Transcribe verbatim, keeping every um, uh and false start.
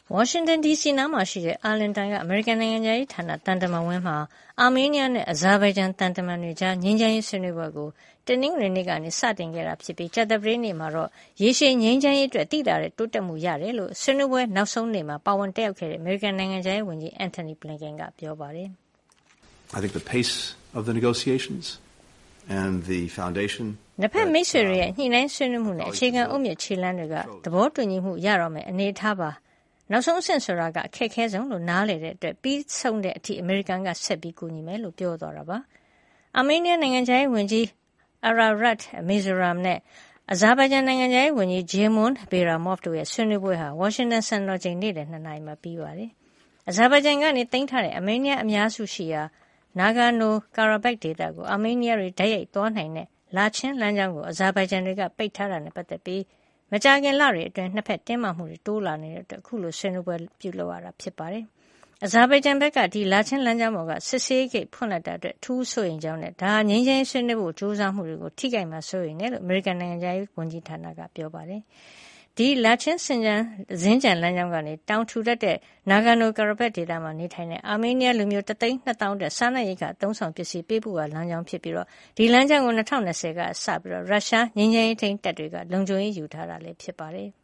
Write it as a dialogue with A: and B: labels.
A: ဝါရှင်တန်ဒီစီနားမှာရှိတဲ့အာလင်တန်ကအမေရိကန်နိုင်ငံခြားရေးဌာနတန်တမန်ဝင်းမှာအာမေးနီးယားနဲ့အဇာဘိုင်ဂျန်တန်တမန်တွေကြားငြိမ်းချမ်းရေးဆွေးနွေးပွဲကိုတနင်္ဂနွေနေ့ကနေစတင်ခဲ့တာဖြစ်ပြီးကြာသပတေးနေ့မှာတော့ရေရှည်ငြိမ်းချမ်းရေးအတွက်သိသာတဲ့တိုးတက်မှုရတယ်လို့ဆွေးနွေးပွဲနောက်ဆုံးနေ့မှာပါဝင်တက်ရောက်ခဲ့တဲ့အမေရိကန်နိုင်ငံခြားရေးဝန်ကြီးအန်ထိုနီဘလင်ကန်ကပြောပါတယ်။
B: I think the pace of the negotiations and the foundation
A: နှစ်ဖက်မိတ်ဆွေတွေရဲ့ညှိနှိုင်းဆွေးနွေးမှုနဲ့အခြေခံအုတ်မြစ်ခြေလှမ်းတွေကသဘောတူညီမှုရတော့မယ်အနေထားပါနောက်ဆုံးအဆင့်ဆိုတာကအခက်အခဲဆုံးလို့နားလည်တဲ့အတွက်ပြီးဆုံးတဲ့အထိအမေရိကန်ကဆက်ပြီးကူညီမယ်လို့ပြောသွားတာပါ။အာမေးနီးယားနိုင်ငံခြားရေးဝန်ကြီး Ararat Mirzoyan နဲ့အဇာဘိုင်ဂျန်နိုင်ငံခြားရေးဝန်ကြီး Gelmon Bayramov တို့ရဲ့ဆွေးနွေးပွဲဟာဝါရှင်တန်စံတော်ချိန်နေ့လည်နှစ်နာရီမှာပြီးပါတယ်။အဇာဘိုင်ဂျန်ကနေသိမ်းထားတဲ့အာမေးနီးယားအများစုရှိရာ Nagorno-Karabakh ဒေသကိုအာမေးနီးယားတွေတိုက်ရိုက်သွားနိုင်တဲ့လာချင်းလမ်းကြောင်းကိုအဇာဘိုင်ဂျန်တွေကပိတ်ထားတာနဲ့ပတ်သက်ပြီးမကြာခင်လတွေအတွင်းနှစ်ဖက်တင်းမာမှုတွေတိုးလာနေတဲ့အတွက်အခုလိုဆွေးနွေးပွဲပြုလုပ်ရတာဖြစ်ပါတယ်။အဇာဘိုင်ဂျန်ဘက်ကဒီလာချင်းလမ်းကြောင်းပေါ်ကစစ်ဆေးဂိတ်ဖွင့်လိုက်တာအတွက်ထူးဆိုရင်ကြောင်းနဲ့ဒါဟာငြိမ်းချမ်းဆွေးနွေးဖို့ကြိုးစားမှုတွေကိုထိခိုက်မှာဆိုရင်လည်းလို့အမေရိကန်နိုင်ငံခြားရေးဝန်ကြီးဌာနကပြောပါတယ်။ဒီလာချင်းစင်ကြံဇင်းကြံလမ်းကြောင်းကနေတောင်ထူတတ်တဲ့ Nagorno-Karabakh ဒေသမှာနေထိုင်တဲ့အာမေးနီးယားလူမျိုးတသိန်းနှစ်သောင်းတဲ့စားနပ်ရိက္ခာသုံးဆောင်ပစ္စည်းပေးပို့ရာလမ်းကြောင်းဖြစ်ပြီးတော့ဒီလမ်းကြောင်းကို၂၀၂၀ကစပြီးတော့ရုရှားငြိမ်းချမ်းရေးထိန်းတပ်တွေကလုံခြုံရေးယူထားတာလည်းဖြစ်ပါတယ်။